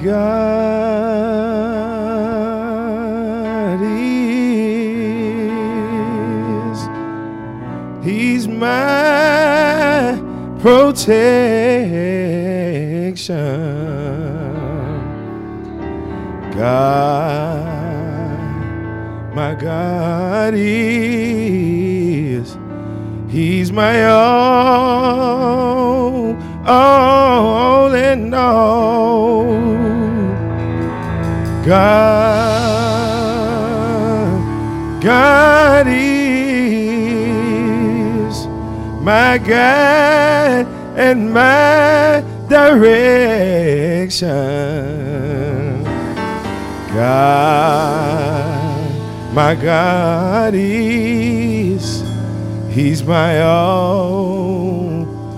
God is. He's my protection. God, my God is. He's my all and all. God is my guide and my direction. God, my God is. He's my all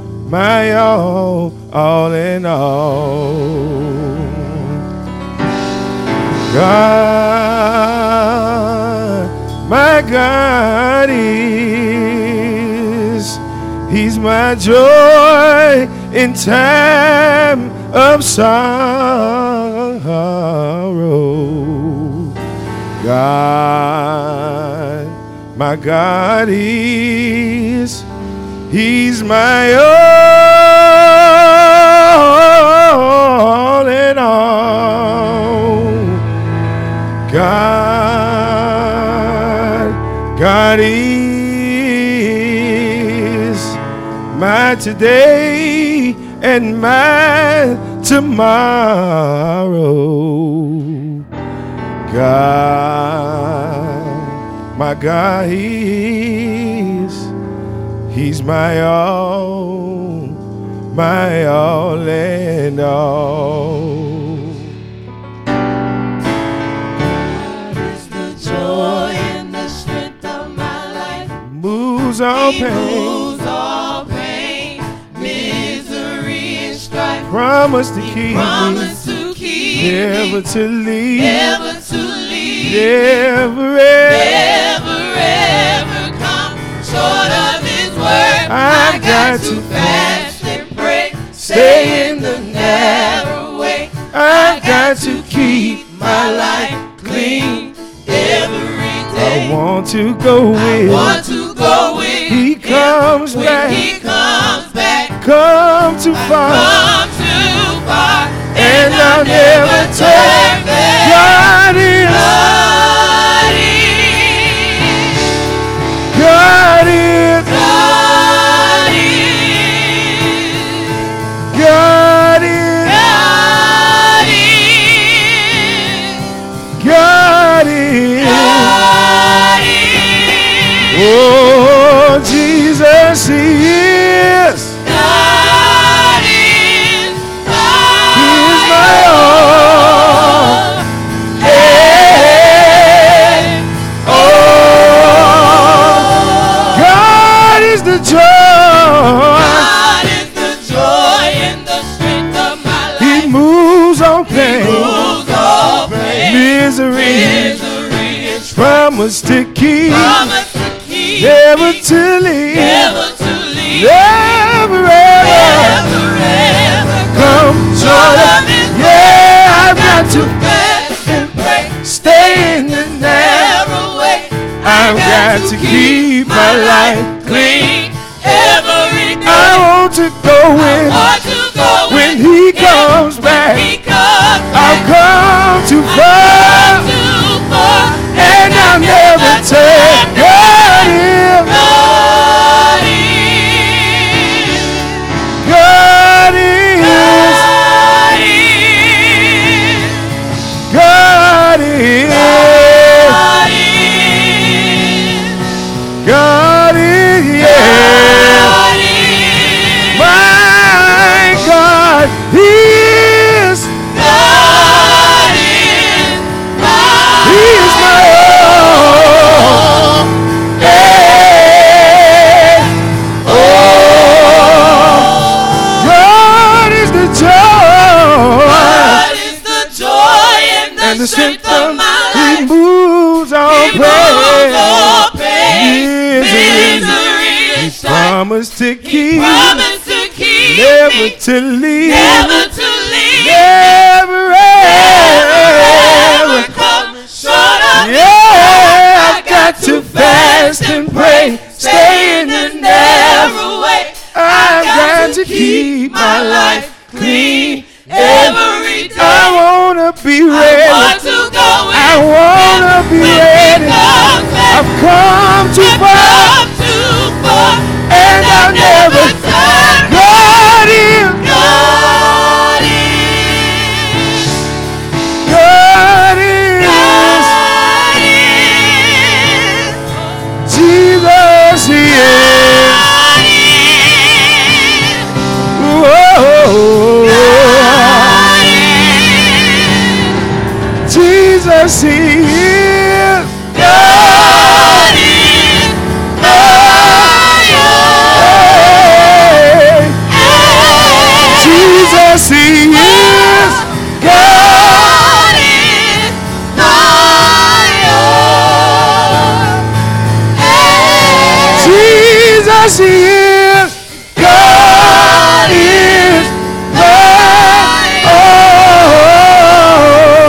and all. God, my God is. He's my joy in time of sorrow. God, my God is. He's my all and all. God is my today and my tomorrow. God, my God is. He's my all and all. It's the joy and the strength of my life. Moves all pain. Moves all pain, misery and strife. Promise to keep Promise to keep me. Never to leave. Never to leave. Never ever come short of His word. I got to fast and pray. Stay in the narrow way. I got to keep my life clean every day. I want to go with. He comes when back. He comes back. Come too far. Come too far. And I'll never turn back. God is. God is. God is. God is. Oh, Jesus, He is. God is. He's my all. Hey. Oh, God is the joy. God is the joy and the strength of my life. He moves on pain. Moves all pain, Misery. Promise to keep. Promise to keep. Never to leave. Never to leave. Never ever come short of it. Yeah, I've got to fast and pray. stay in the narrow way. I've got to keep my life clean every day. I want to go in when He comes back. I'll come too far and I'll never take God in. God is. God is. God is. Yeah. My God is. He is my all. Hey. Oh. God is the joy. And the strength of my life. He moves all pain. Misery. He promised to keep. Never to leave. Never to keep my life clean every day. I want to be ready. I want to be ready. I've come too far, and I'll never turn. God is. God is. God is. Jesus, He is. Whoa. Jesus, He is. God is. Jesus, He is. God is my all. Jesus, He is. God is my all.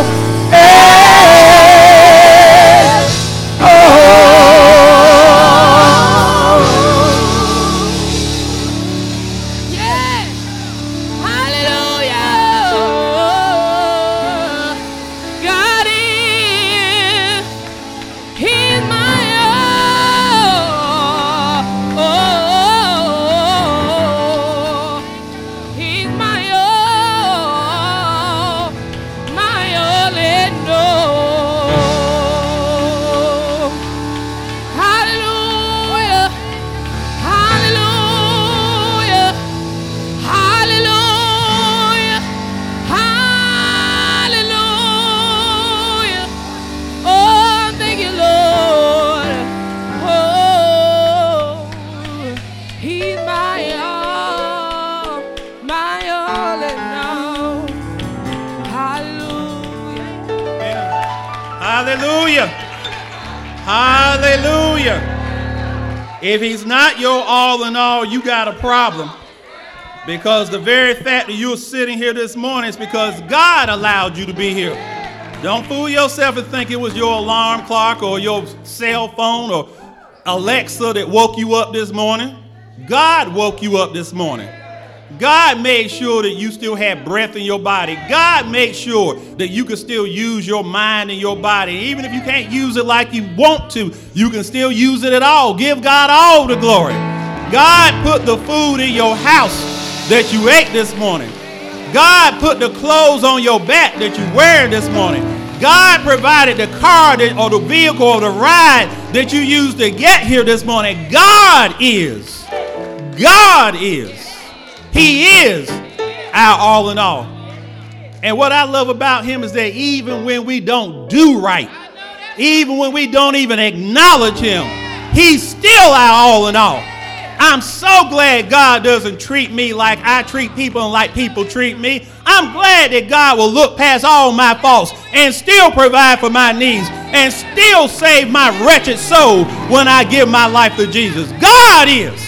Hallelujah. Hallelujah. If He's not your all in all, you got a problem. Because the very fact that you're sitting here this morning is because God allowed you to be here. Don't fool yourself and think it was your alarm clock or your cell phone or Alexa that woke you up this morning. God woke you up this morning. God made sure that you still had breath in your body. God made sure that you can still use your mind and your body. Even if you can't use it like you want to, you can still use it at all. Give God all the glory. God put the food in your house that you ate this morning. God put the clothes on your back that you wear this morning. God provided the car or the vehicle or the ride that you used to get here this morning. God is. God is. He is our all in all. And what I love about Him is that even when we don't do right, even when we don't even acknowledge Him, He's still our all in all. I'm so glad God doesn't treat me like I treat people and like people treat me. I'm glad that God will look past all my faults and still provide for my needs and still save my wretched soul when I give my life to Jesus. God is.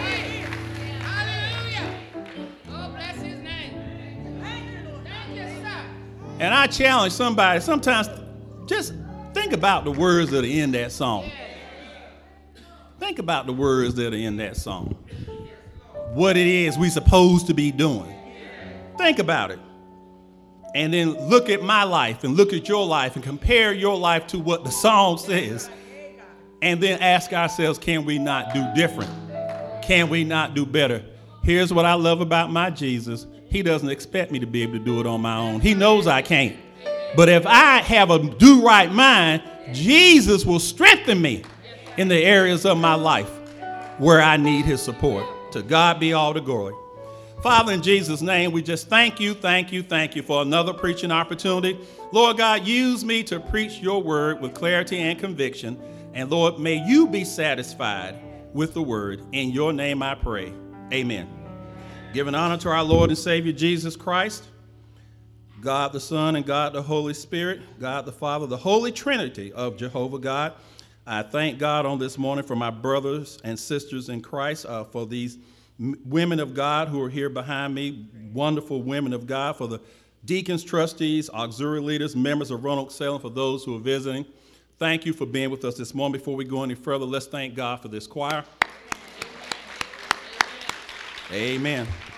And I challenge somebody, sometimes just think about the words that are in that song. Think about the words that are in that song. What it is we're supposed to be doing. Think about it. And then look at my life and look at your life and compare your life to what the song says. And then ask ourselves, can we not do different? Can we not do better? Here's what I love about my Jesus. He doesn't expect me to be able to do it on my own. He knows I can't. But if I have a do-right mind, Jesus will strengthen me in the areas of my life where I need His support. To God be all the glory. Father, in Jesus' name, we just thank you for another preaching opportunity. Lord God, use me to preach your word with clarity and conviction. And Lord, may you be satisfied with the word. In your name I pray. Amen. Giving honor to our Lord and Savior Jesus Christ, God the Son and God the Holy Spirit, God the Father, the Holy Trinity of Jehovah God. I thank God on this morning for my brothers and sisters in Christ, for these women of God who are here behind me, wonderful women of God, for the deacons, trustees, auxiliary leaders, members of Roanoke Salem, for those who are visiting. Thank you for being with us this morning. Before we go any further, let's thank God for this choir. Amen.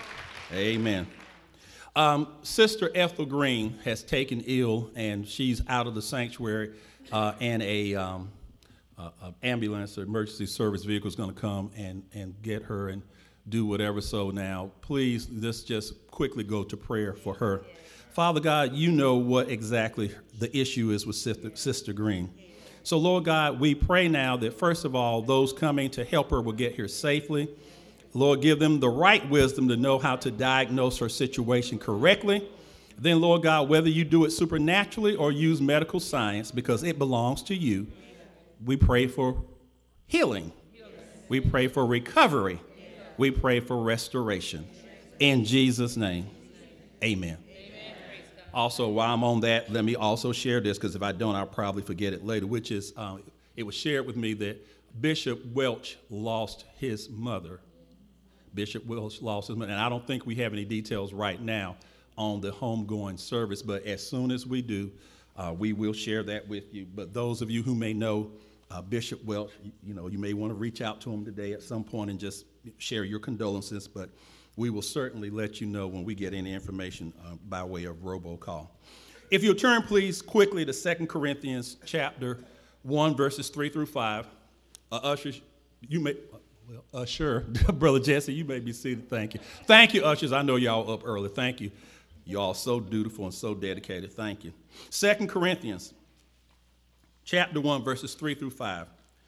Amen. Sister Ethel Green has taken ill, and she's out of the sanctuary, and a ambulance or emergency service vehicle is going to come and get her and do whatever. So now, please, let's just quickly go to prayer for her. Father God, you know what exactly the issue is with Sister Green. So, Lord God, we pray now that, first of all, those coming to help her will get here safely. Lord, give them the right wisdom to know how to diagnose her situation correctly. Then, Lord God, whether you do it supernaturally or use medical science, because it belongs to you, we pray for healing. We pray for recovery. We pray for restoration. In Jesus' name, amen. Also, while I'm on that, let me also share this, because if I don't, I'll probably forget it later, which is it was shared with me that Bishop Welch lost his mother. Bishop Welch lost his mother, and I don't think we have any details right now on the homegoing service, but as soon as we do, we will share that with you. But those of you who may know Bishop Welch, you may want to reach out to him today at some point and just share your condolences, but we will certainly let you know when we get any information by way of robocall. If you'll turn, please, quickly to 2 Corinthians chapter 1, verses 3 through 5. Ushers, you may... sure. Brother Jesse, you may be seated. Thank you. Thank you, ushers. I know y'all up early. Thank you. Y'all so dutiful and so dedicated. Thank you. 2 Corinthians, chapter 1, verses 3 through 5.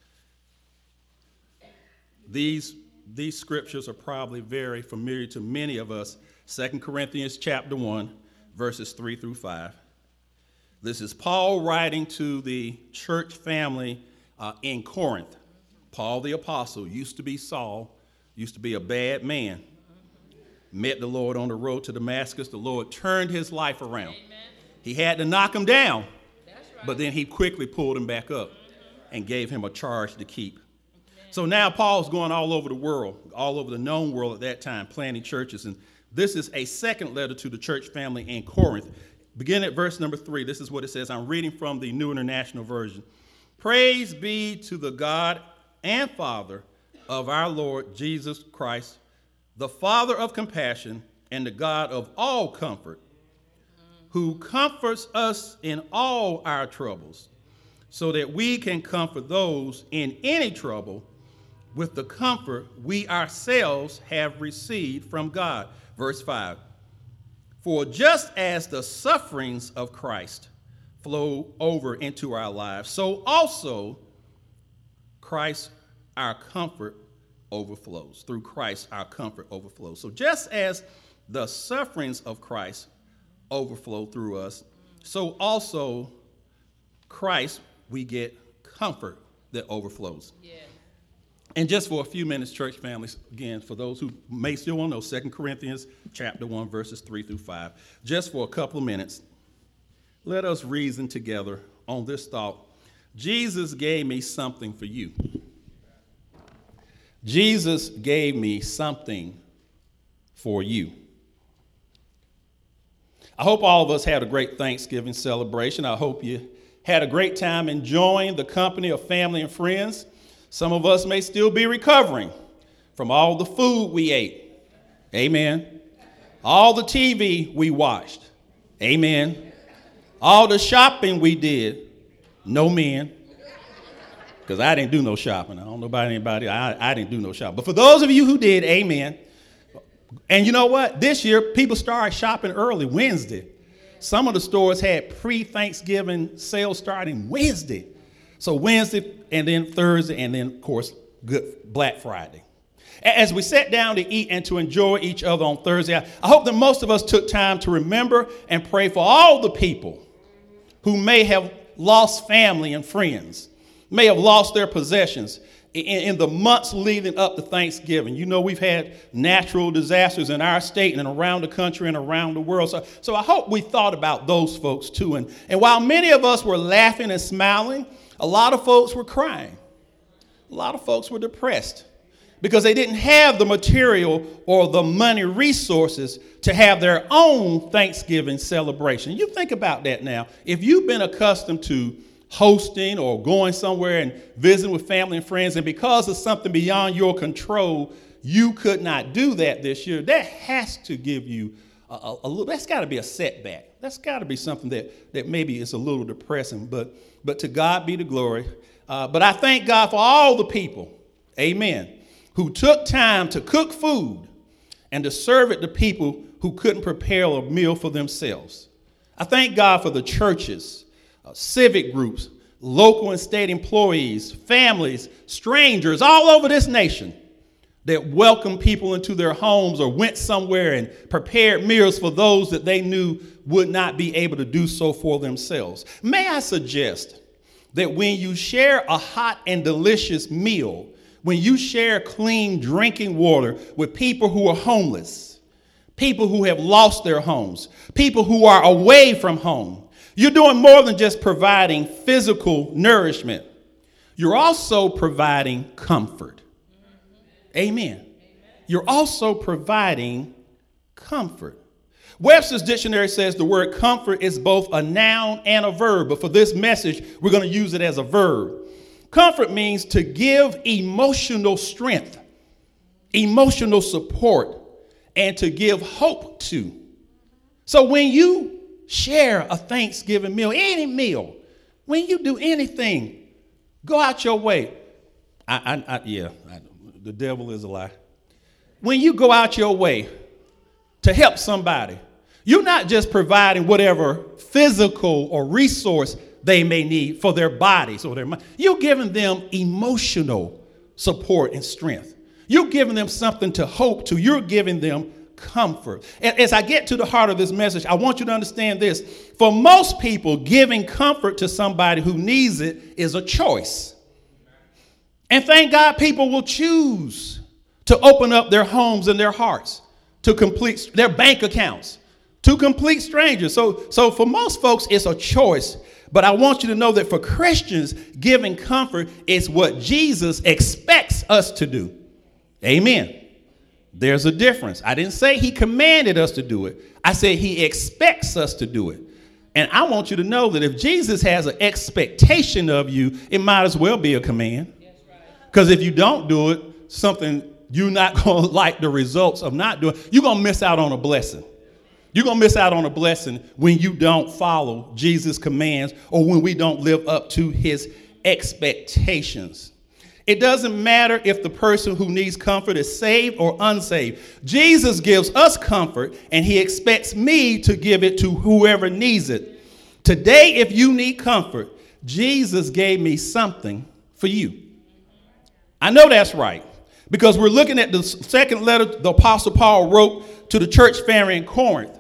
These scriptures are probably very familiar to many of us. 2 Corinthians, chapter 1, verses 3 through 5. This is Paul writing to the church family in Corinth. Paul the apostle used to be Saul, used to be a bad man. Met the Lord on the road to Damascus. The Lord turned his life around. Amen. He had to knock him down, but then he quickly pulled him back up and gave him a charge to keep. So now Paul's going all over the world, all over the known world at that time, planting churches. And this is a second letter to the church family in Corinth. Begin at verse number 3. This is what it says. I'm reading from the New International Version. Praise be to the God and Father of our Lord Jesus Christ, the Father of compassion and the God of all comfort, who comforts us in all our troubles, so that we can comfort those in any trouble with the comfort we ourselves have received from God. Verse 5, for just as the sufferings of Christ flow over into our lives, so also Christ, our comfort, overflows. Through Christ, our comfort overflows. So just as the sufferings of Christ overflow through us, so also Christ, we get comfort that overflows. Yeah. And just for a few minutes, church families, again, for those who may still want to know, 2 Corinthians chapter 1, verses 3 through 5, just for a couple of minutes, let us reason together on this thought. Jesus gave me something for you. Jesus gave me something for you. I hope all of us had a great Thanksgiving celebration. I hope you had a great time enjoying the company of family and friends. Some of us may still be recovering from all the food we ate. Amen. All the TV we watched. Amen. All the shopping we did. No men. Because I didn't do no shopping. I don't know about anybody. I didn't do no shopping. But for those of you who did, amen. And you know what? This year, people started shopping early, Wednesday. Some of the stores had pre-Thanksgiving sales starting Wednesday. So Wednesday, and then Thursday, and then, of course, Black Friday. As we sat down to eat and to enjoy each other on Thursday, I hope that most of us took time to remember and pray for all the people who may have lost family and friends, may have lost their possessions in the months leading up to Thanksgiving. You know, we've had natural disasters in our state and around the country and around the world. So I hope we thought about those folks too. And while many of us were laughing and smiling, a lot of folks were crying. A lot of folks were depressed because they didn't have the material or the money resources to have their own Thanksgiving celebration. You think about that now. If you've been accustomed to hosting or going somewhere and visiting with family and friends, and because of something beyond your control, you could not do that this year, that has to give you a little, that's got to be a setback. That's got to be something that maybe is a little depressing, but to God be the glory. But I thank God for all the people, amen, who took time to cook food and to serve it to people who couldn't prepare a meal for themselves. I thank God for the churches, civic groups, local and state employees, families, strangers all over this nation that welcomed people into their homes or went somewhere and prepared meals for those that they knew would not be able to do so for themselves. May I suggest that when you share a hot and delicious meal, when you share clean drinking water with people who are homeless, people who have lost their homes, people who are away from home, you're doing more than just providing physical nourishment. You're also providing comfort. Amen. You're also providing comfort. Webster's dictionary says the word comfort is both a noun and a verb, but for this message, we're going to use it as a verb. Comfort means to give emotional strength, emotional support, and to give hope to. So when you share a Thanksgiving meal, any meal, when you do anything, go out your way. The devil is a lie. When you go out your way to help somebody, you're not just providing whatever physical or resource they may need for their bodies or their mind. You're giving them emotional support and strength. You're giving them something to hope to. You're giving them comfort. And as I get to the heart of this message, I want you to understand this. For most people, giving comfort to somebody who needs it is a choice. And thank God people will choose to open up their homes and their hearts to complete their bank accounts to complete strangers. So for most folks, it's a choice. But I want you to know that for Christians, giving comfort is what Jesus expects us to do. Amen. There's a difference. I didn't say he commanded us to do it. I said he expects us to do it. And I want you to know that if Jesus has an expectation of you, it might as well be a command. Because if you don't do it, something you're not going to like the results of not doing, you're going to miss out on a blessing. You're going to miss out on a blessing when you don't follow Jesus' commands or when we don't live up to his expectations. It doesn't matter if the person who needs comfort is saved or unsaved. Jesus gives us comfort, and he expects me to give it to whoever needs it. Today, if you need comfort, Jesus gave me something for you. I know that's right, because we're looking at the second letter the Apostle Paul wrote to the church family in Corinth.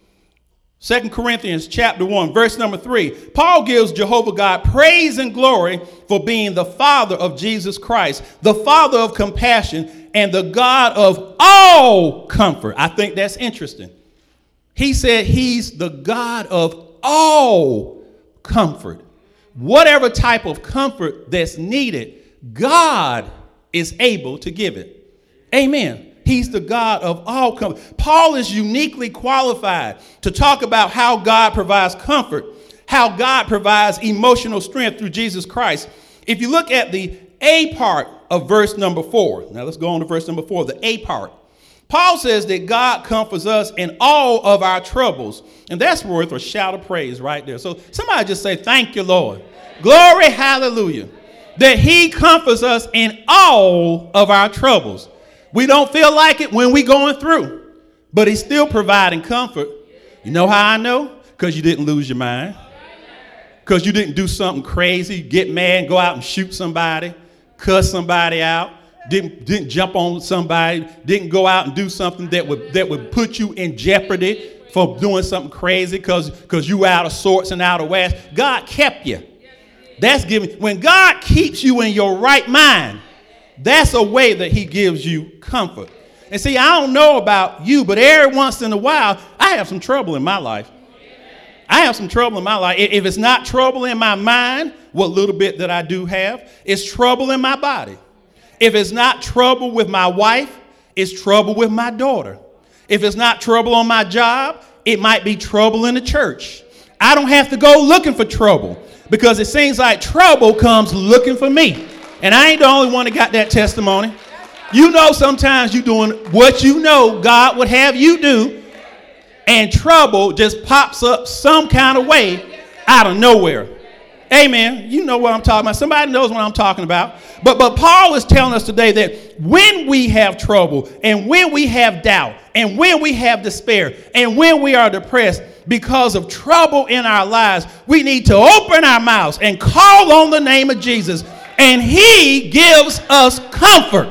2 Corinthians chapter 1, verse number 3. Paul gives Jehovah God praise and glory for being the Father of Jesus Christ, the Father of compassion, and the God of all comfort. I think that's interesting. He said he's the God of all comfort. Whatever type of comfort that's needed, God is able to give it. Amen. He's the God of all comfort. Paul is uniquely qualified to talk about how God provides comfort, how God provides emotional strength through Jesus Christ. If you look at the A part of verse number 4, now let's go on to verse number 4, the A part. Paul says that God comforts us in all of our troubles. And that's worth a shout of praise right there. So somebody just say, thank you, Lord. Glory, hallelujah. That he comforts us in all of our troubles. We don't feel like it when we're going through, but he's still providing comfort. You know how I know? Because you didn't lose your mind. Because you didn't do something crazy, get mad, go out and shoot somebody, cuss somebody out, didn't jump on somebody, didn't go out and do something that would put you in jeopardy for doing something crazy because you were out of sorts and out of whack. God kept you. That's giving. When God keeps you in your right mind, that's a way that he gives you comfort. And see, I don't know about you, but every once in a while, I have some trouble in my life. I have some trouble in my life. If it's not trouble in my mind, what little bit that I do have, it's trouble in my body. If it's not trouble with my wife, it's trouble with my daughter. If it's not trouble on my job, it might be trouble in the church. I don't have to go looking for trouble because it seems like trouble comes looking for me. And I ain't the only one that got that testimony. You know sometimes you're doing what you know God would have you do, and trouble just pops up some kind of way out of nowhere. Amen. You know what I'm talking about. Somebody knows what I'm talking about. But Paul is telling us today that when we have trouble and when we have doubt and when we have despair and when we are depressed because of trouble in our lives, we need to open our mouths and call on the name of Jesus, and he gives us comfort.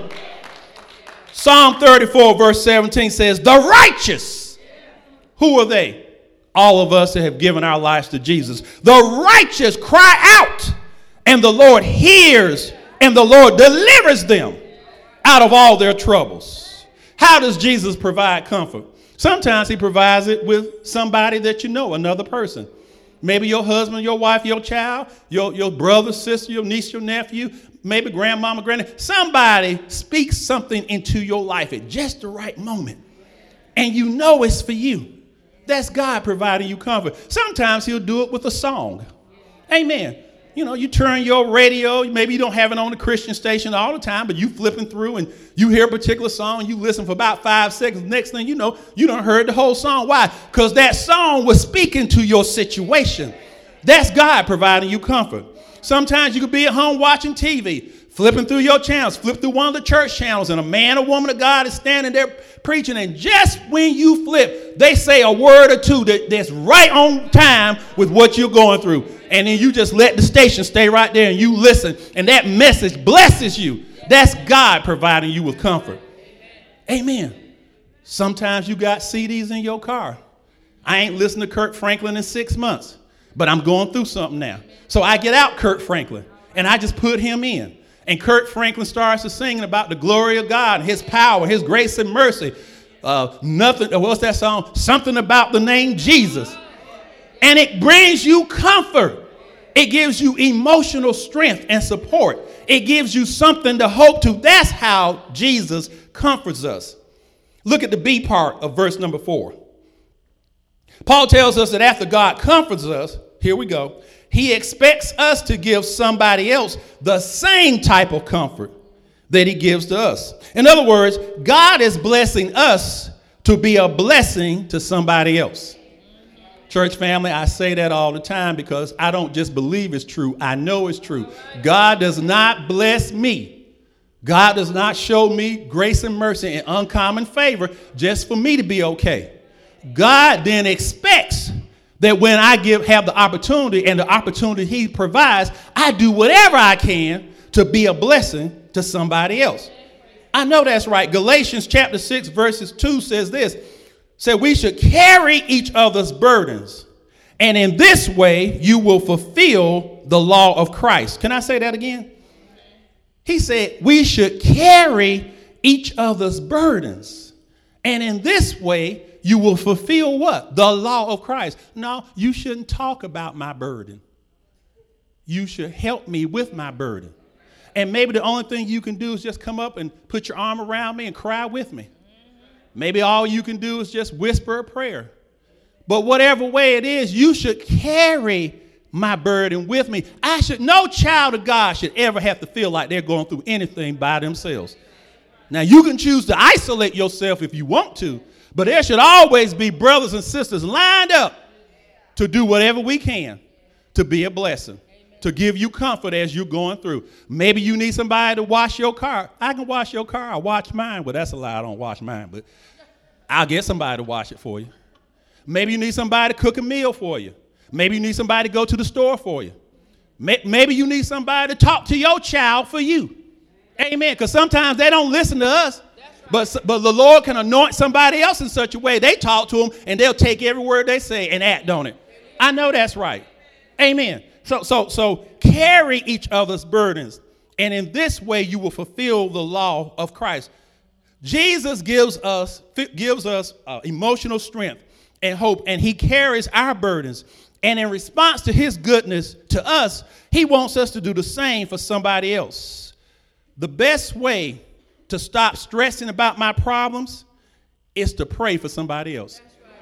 Psalm 34 verse 17 says, the righteous, who are they? All of us that have given our lives to Jesus. The righteous cry out, and the Lord hears, and the Lord delivers them out of all their troubles. How does Jesus provide comfort? Sometimes he provides it with somebody that you know, another person. Maybe your husband, your wife, your child, your brother, sister, your niece, your nephew, maybe grandmama, granddad. Somebody speaks something into your life at just the right moment, and you know it's for you. That's God providing you comfort. Sometimes he'll do it with a song. Amen. You know, you turn your radio, maybe you don't have it on the Christian station all the time, but you flipping through and you hear a particular song, you listen for about 5 seconds. Next thing you know, you done heard the whole song. Why? Because that song was speaking to your situation. That's God providing you comfort. Sometimes you could be at home watching TV, flipping through your channels, flip through one of the church channels, and a man or woman of God is standing there preaching, and just when you flip, they say a word or two that's right on time with what you're going through. And then you just let the station stay right there and you listen, and that message blesses you. That's God providing you with comfort. Amen. Sometimes you got CDs in your car. I ain't listened to Kirk Franklin in 6 months, but I'm going through something now. So I get out Kirk Franklin, and I just put him in. And Kirk Franklin starts to singing about the glory of God, his power, his grace and mercy. What's that song? Something about the name Jesus. And it brings you comfort. It gives you emotional strength and support. It gives you something to hope to. That's how Jesus comforts us. Look at the B part of verse number 4. Paul tells us that after God comforts us, here we go, he expects us to give somebody else the same type of comfort that he gives to us. In other words, God is blessing us to be a blessing to somebody else. Church family, I say that all the time because I don't just believe it's true. I know it's true. God does not bless me. God does not show me grace and mercy and uncommon favor just for me to be okay. God then expects that when I have the opportunity and the opportunity he provides, I do whatever I can to be a blessing to somebody else. I know that's right. Galatians chapter 6 verses 2 says this. Said we should carry each other's burdens, and in this way you will fulfill the law of Christ. Can I say that again? He said we should carry each other's burdens, and in this way you will fulfill what? The law of Christ. No, you shouldn't talk about my burden. You should help me with my burden. And maybe the only thing you can do is just come up and put your arm around me and cry with me. Maybe all you can do is just whisper a prayer. But whatever way it is, you should carry my burden with me. No child of God should ever have to feel like they're going through anything by themselves. Now, you can choose to isolate yourself if you want to, but there should always be brothers and sisters lined up to do whatever we can to be a blessing, to give you comfort as you're going through. Maybe you need somebody to wash your car. I can wash your car. I wash mine. Well, that's a lie. I don't wash mine, but I'll get somebody to wash it for you. Maybe you need somebody to cook a meal for you. Maybe you need somebody to go to the store for you. Maybe you need somebody to talk to your child for you. Amen. Because sometimes they don't listen to us. But the Lord can anoint somebody else in such a way. They talk to them and they'll take every word they say and act on it. I know that's right. Amen. So carry each other's burdens. And in this way, you will fulfill the law of Christ. Jesus gives us emotional strength and hope, and he carries our burdens. And in response to his goodness to us, he wants us to do the same for somebody else. The best way to stop stressing about my problems is to pray for somebody else.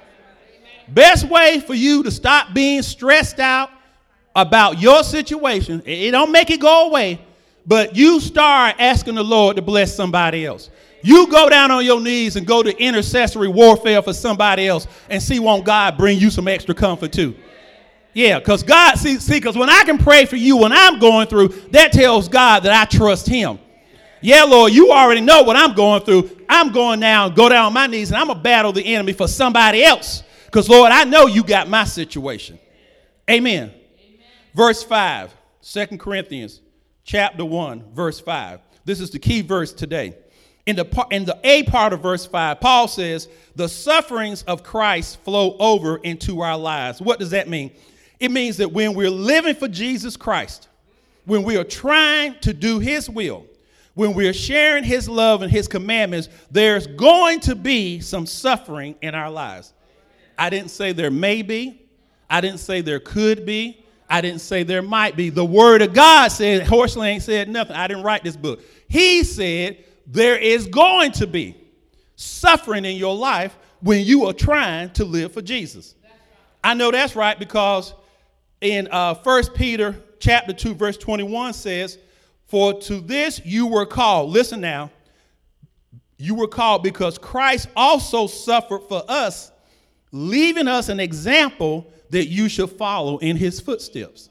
Best way for you to stop being stressed out about your situation, it don't make it go away, But you start asking the Lord to bless somebody else. You go down on your knees and go to intercessory warfare for somebody else and see, won't God bring you some extra comfort too? Yeah, because God, because when I can pray for you when I'm going through, that tells God that I trust him. Yeah, Lord, you already know what I'm going through. I'm going now and go down on my knees and I'm going to battle the enemy for somebody else. Because, Lord, I know you got my situation. Amen. Verse 5, 2 Corinthians chapter 1, verse 5. This is the key verse today. In the A part of verse 5, Paul says, the sufferings of Christ flow over into our lives. What does that mean? It means that when we're living for Jesus Christ, when we are trying to do his will, when we're sharing his love and his commandments, there's going to be some suffering in our lives. I didn't say there may be. I didn't say there could be. I didn't say there might be. The word of God said, Horsley ain't said nothing. I didn't write this book. He said there is going to be suffering in your life when you are trying to live for Jesus. I know that's right because in 1 Peter chapter 2, verse 21 says, for to this you were called. Listen now. You were called because Christ also suffered for us, leaving us an example that you should follow in his footsteps.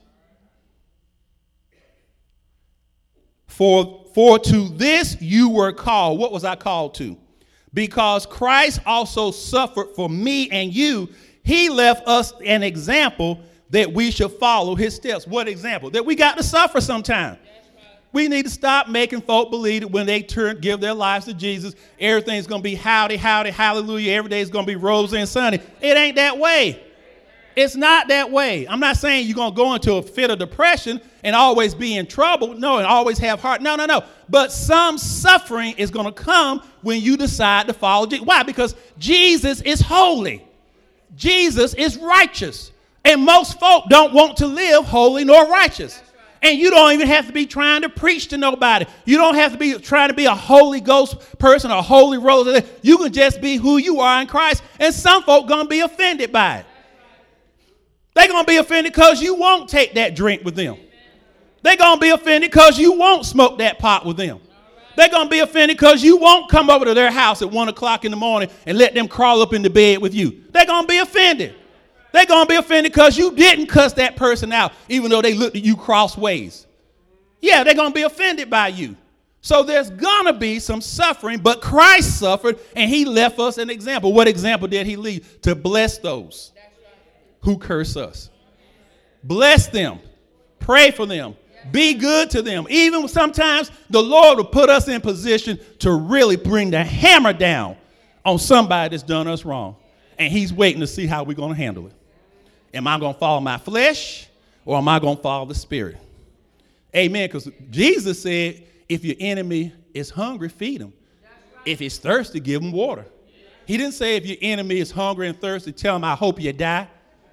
For to this you were called. What was I called to? Because Christ also suffered for me and you. He left us an example that we should follow his steps. What example? That we got to suffer sometime. We need to stop making folk believe that when they give their lives to Jesus, everything's going to be howdy, howdy, hallelujah. Every day is going to be rosy and sunny. It ain't that way. It's not that way. I'm not saying you're going to go into a fit of depression and always be in trouble. No, and always have heart. No. But some suffering is going to come when you decide to follow Jesus. Why? Because Jesus is holy. Jesus is righteous. And most folk don't want to live holy nor righteous. And you don't even have to be trying to preach to nobody. You don't have to be trying to be a Holy Ghost person or a Holy Rose. You can just be who you are in Christ. And some folk going to be offended by it. They're going to be offended because you won't take that drink with them. They're going to be offended because you won't smoke that pot with them. They're going to be offended because you won't come over to their house at 1 o'clock in the morning and let them crawl up in the bed with you. They're going to be offended. They're going to be offended because you didn't cuss that person out, even though they looked at you crossways. Yeah, they're going to be offended by you. So there's going to be some suffering, but Christ suffered, and he left us an example. What example did he leave? To bless those who curse us. Bless them. Pray for them. Be good to them. Even sometimes the Lord will put us in position to really bring the hammer down on somebody that's done us wrong. And he's waiting to see how we're going to handle it. Am I going to follow my flesh or am I going to follow the Spirit? Amen. Because Jesus said, if your enemy is hungry, feed him. If he's thirsty, give him water. He didn't say if your enemy is hungry and thirsty, tell him, I hope you die.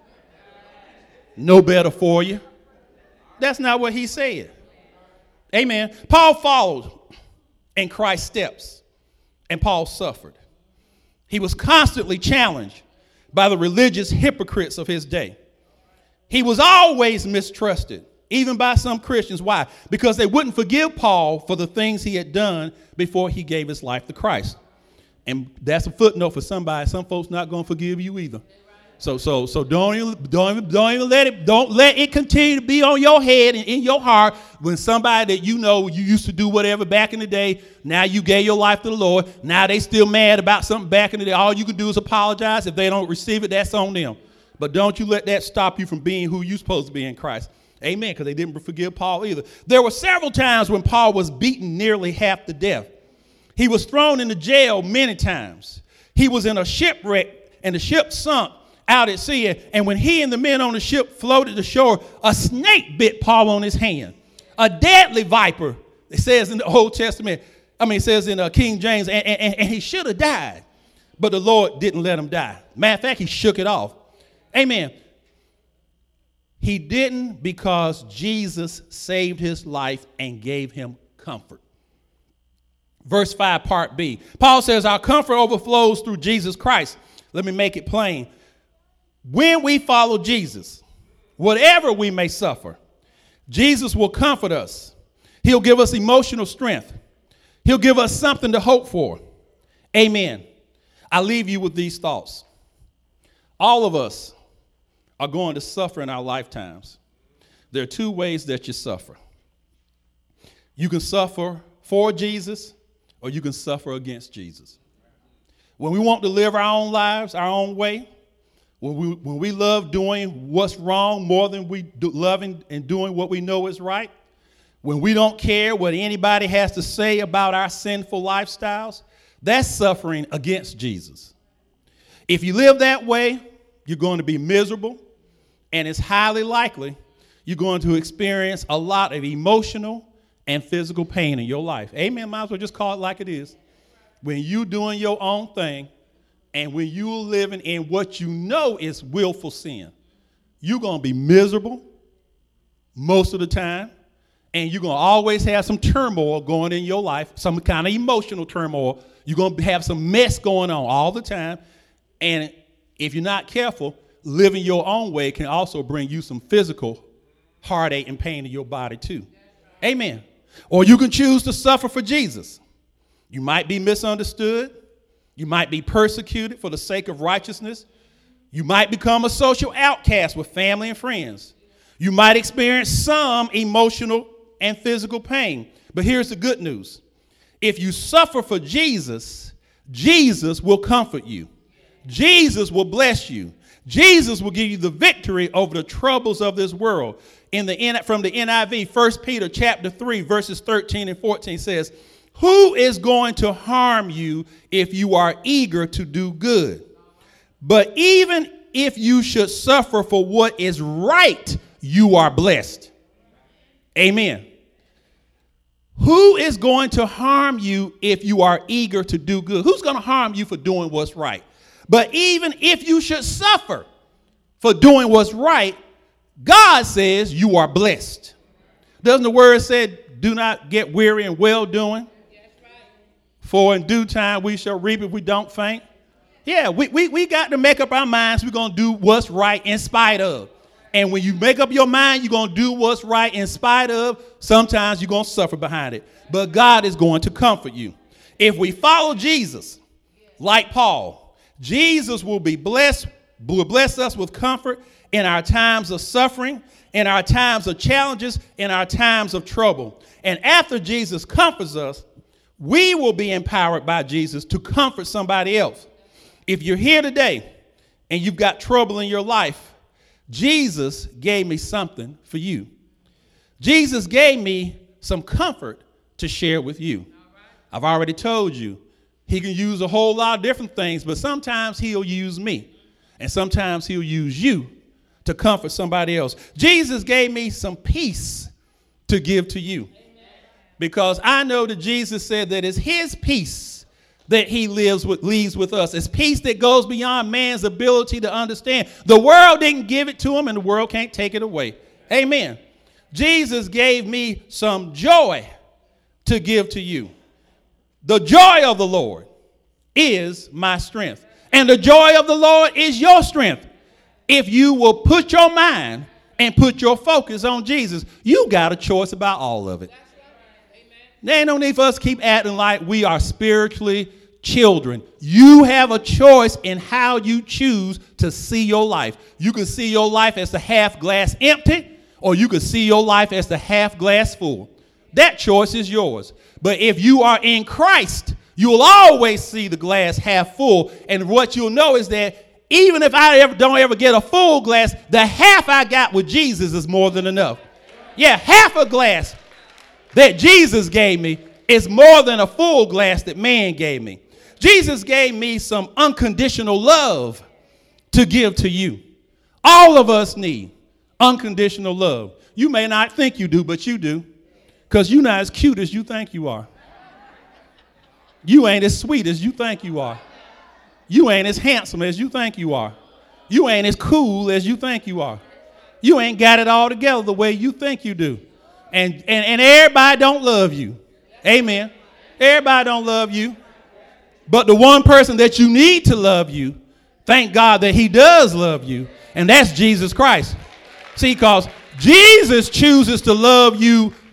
No better for you. That's not what he said. Amen. Paul followed in Christ's steps, and Paul suffered. He was constantly challenged by the religious hypocrites of his day. He was always mistrusted, even by some Christians. Why? Because they wouldn't forgive Paul for the things he had done before he gave his life to Christ. And that's a footnote for somebody. Some folks not going to forgive you either. So don't let it continue to be on your head and in your heart when somebody that you know you used to do whatever back in the day, now you gave your life to the Lord, now they still mad about something back in the day. All you can do is apologize. If they don't receive it, that's on them. But don't you let that stop you from being who you're supposed to be in Christ. Amen, because they didn't forgive Paul either. There were several times when Paul was beaten nearly half to death. He was thrown into jail many times. He was in a shipwreck and the ship sunk out at sea, and when he and the men on the ship floated to shore, a snake bit Paul on his hand. A deadly viper, it says in the Old Testament, it says in King James, and he should have died, but the Lord didn't let him die. Matter of fact, he shook it off. Amen. He didn't, because Jesus saved his life and gave him comfort. Verse 5, part B. Paul says, our comfort overflows through Jesus Christ. Let me make it plain. When we follow Jesus, whatever we may suffer, Jesus will comfort us. He'll give us emotional strength. He'll give us something to hope for. Amen. I leave you with these thoughts. All of us are going to suffer in our lifetimes. There are two ways that you suffer. You can suffer for Jesus, or you can suffer against Jesus. When we want to live our own lives, our own way, when we love doing what's wrong more than we loving and doing what we know is right, when we don't care what anybody has to say about our sinful lifestyles, that's suffering against Jesus. If you live that way, you're going to be miserable, and it's highly likely you're going to experience a lot of emotional and physical pain in your life. Amen. Might as well just call it like it is. When you doing your own thing, and when you're living in what you know is willful sin, you're going to be miserable most of the time, and you're going to always have some turmoil going in your life, some kind of emotional turmoil. You're going to have some mess going on all the time, and if you're not careful, living your own way can also bring you some physical heartache and pain in your body too. Amen. Or you can choose to suffer for Jesus. You might be misunderstood. You might be persecuted for the sake of righteousness. You might become a social outcast with family and friends. You might experience some emotional and physical pain. But here's the good news. If you suffer for Jesus, Jesus will comfort you. Jesus will bless you. Jesus will give you the victory over the troubles of this world. From the NIV, 1 Peter chapter 3, verses 13 and 14 says, "Who is going to harm you if you are eager to do good? But even if you should suffer for what is right, you are blessed." Amen. Who is going to harm you if you are eager to do good? Who's going to harm you for doing what's right? But even if you should suffer for doing what's right, God says you are blessed. Doesn't the word say, do not get weary in well-doing? For in due time we shall reap if we don't faint. Yeah, we got to make up our minds we're going to do what's right in spite of. And when you make up your mind you're going to do what's right in spite of, sometimes you're going to suffer behind it. But God is going to comfort you. If we follow Jesus, like Paul, Jesus will bless us with comfort in our times of suffering, in our times of challenges, in our times of trouble. And after Jesus comforts us, we will be empowered by Jesus to comfort somebody else. If you're here today and you've got trouble in your life, Jesus gave me something for you. Jesus gave me some comfort to share with you. I've already told you, he can use a whole lot of different things, but sometimes he'll use me, and sometimes he'll use you to comfort somebody else. Jesus gave me some peace to give to you. Because I know that Jesus said that it's his peace that he leaves with us. It's peace that goes beyond man's ability to understand. The world didn't give it to him, and the world can't take it away. Amen. Jesus gave me some joy to give to you. The joy of the Lord is my strength. And the joy of the Lord is your strength. If you will put your mind and put your focus on Jesus, you got a choice about all of it. There ain't no need for us to keep acting like we are spiritually children. You have a choice in how you choose to see your life. You can see your life as the half glass empty, or you can see your life as the half glass full. That choice is yours. But if you are in Christ, you will always see the glass half full. And what you'll know is that even if I don't ever get a full glass, the half I got with Jesus is more than enough. Yeah, half a glass that Jesus gave me is more than a full glass that man gave me. Jesus gave me some unconditional love to give to you. All of us need unconditional love. You may not think you do, but you do. Because you're not as cute as you think you are. You ain't as sweet as you think you are. You ain't as handsome as you think you are. You ain't as cool as you think you are. You ain't got it all together the way you think you do. And everybody don't love you. Amen. Everybody don't love you. But the one person that you need to love you, thank God that he does love you, and that's Jesus Christ. See, because Jesus chooses to love you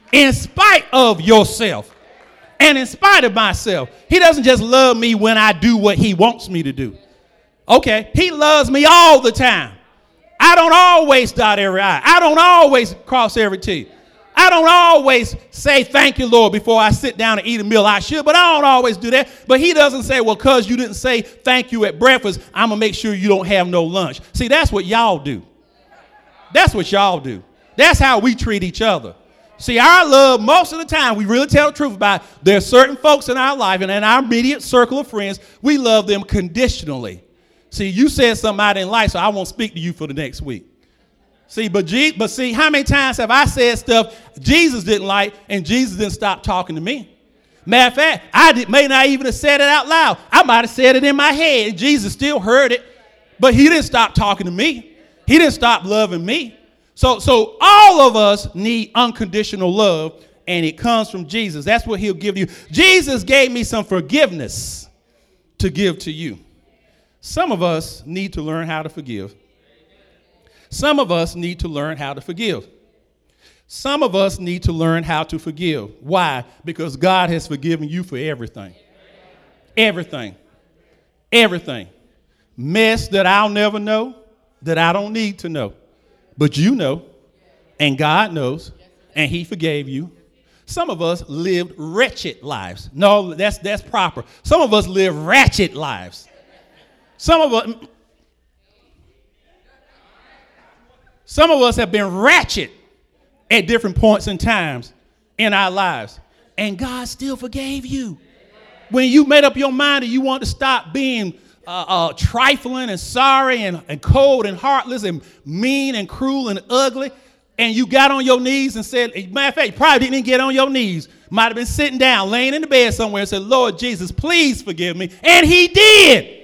in spite of yourself and in spite of myself. He doesn't just love me when I do what he wants me to do. Okay, he loves me all the time. I don't always dot every I. I don't always cross every T. I don't always say thank you, Lord, before I sit down and eat a meal. I should, but I don't always do that. But he doesn't say, well, because you didn't say thank you at breakfast, I'm going to make sure you don't have no lunch. See, that's what y'all do. That's what y'all do. That's how we treat each other. See, our love, most of the time, we really tell the truth about it. There are certain folks in our life and in our immediate circle of friends, we love them conditionally. See, you said something I didn't like, so I won't speak to you for the next week. See, but see, how many times have I said stuff Jesus didn't like and Jesus didn't stop talking to me? Matter of fact, may not even have said it out loud. I might have said it in my head and Jesus still heard it, but he didn't stop talking to me. He didn't stop loving me. So all of us need unconditional love, and it comes from Jesus. That's what he'll give you. Jesus gave me some forgiveness to give to you. Some of us need to learn how to forgive. Some of us need to learn how to forgive. Some of us need to learn how to forgive. Why? Because God has forgiven you for everything. Everything. Everything. Mess that I'll never know, that I don't need to know. But you know, and God knows, and he forgave you. Some of us lived wretched lives. No, that's proper. Some of us live ratchet lives. Some of us have been ratchet at different points and times in our lives. And God still forgave you. When you made up your mind and you want to stop being trifling and sorry and cold and heartless and mean and cruel and ugly, and you got on your knees and said, matter of fact, you probably didn't even get on your knees. Might have been sitting down, laying in the bed somewhere and said, Lord Jesus, please forgive me. And he did.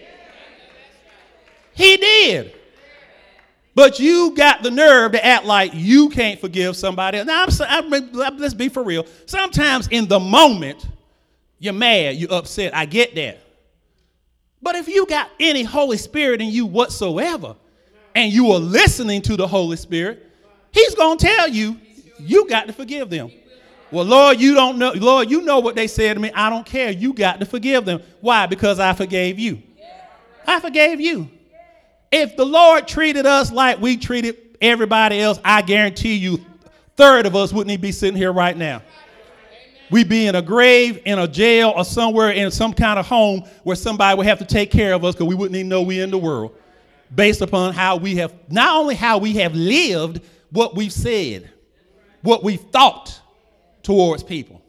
He did. But you got the nerve to act like you can't forgive somebody. Now, let's be for real. Sometimes in the moment, you're mad, you're upset. I get that. But if you got any Holy Spirit in you whatsoever, and you are listening to the Holy Spirit, he's going to tell you, you got to forgive them. Well, Lord, you don't know. Lord, you know what they said to me. I don't care. You got to forgive them. Why? Because I forgave you. I forgave you. If the Lord treated us like we treated everybody else, I guarantee you, a third of us wouldn't even be sitting here right now. We'd be in a grave, in a jail, or somewhere in some kind of home where somebody would have to take care of us because we wouldn't even know we're in the world. Based upon how we have, not only how we have lived, what we've said, what we've thought towards people.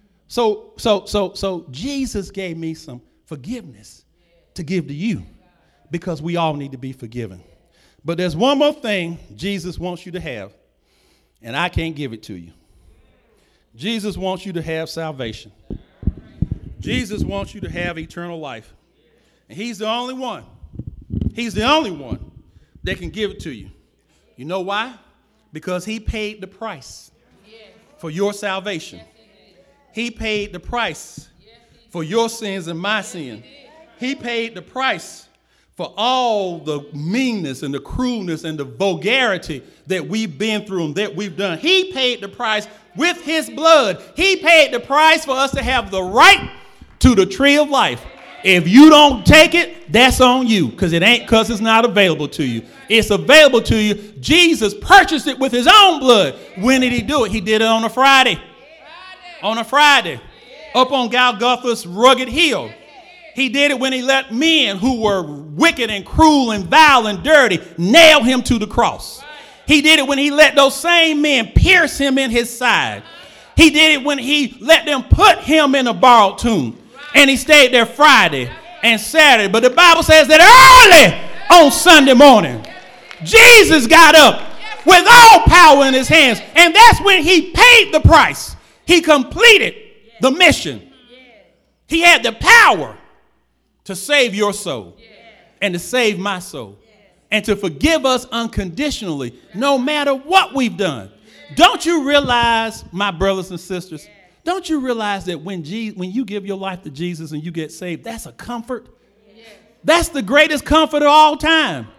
So Jesus gave me some forgiveness to give to you, because we all need to be forgiven. But there's one more thing Jesus wants you to have, and I can't give it to you. Jesus wants you to have salvation. Jesus wants you to have eternal life. And he's the only one. He's the only one that can give it to you. You know why? Because he paid the price for your salvation. He paid the price for your sins and my sin. He paid the price for all the meanness and the cruelness and the vulgarity that we've been through and that we've done. He paid the price with his blood. He paid the price for us to have the right to the tree of life. If you don't take it, that's on you, because it ain't because it's not available to you. It's available to you. Jesus purchased it with his own blood. When did he do it? He did it on a Friday. On a Friday. Up on Golgotha's rugged hill. He did it when he let men who were wicked and cruel and vile and dirty nail him to the cross. He did it when he let those same men pierce him in his side. He did it when he let them put him in a borrowed tomb. And he stayed there Friday and Saturday. But the Bible says that early on Sunday morning, Jesus got up with all power in his hands. And that's when he paid the price. He completed the mission. He had the power to save your soul and to save my soul and to forgive us unconditionally, no matter what we've done. Don't you realize, my brothers and sisters, don't you realize that when you give your life to Jesus and you get saved, that's a comfort? That's the greatest comfort of all time.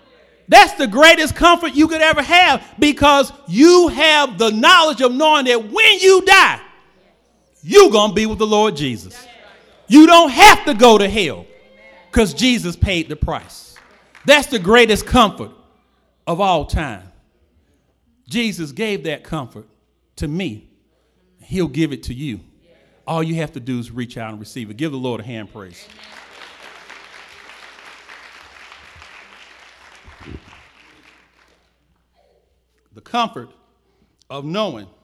That's the greatest comfort you could ever have, because you have the knowledge of knowing that when you die, you're going to be with the Lord Jesus. You don't have to go to hell because Jesus paid the price. That's the greatest comfort of all time. Jesus gave that comfort to me. He'll give it to you. All you have to do is reach out and receive it. Give the Lord a hand praise. The comfort of knowing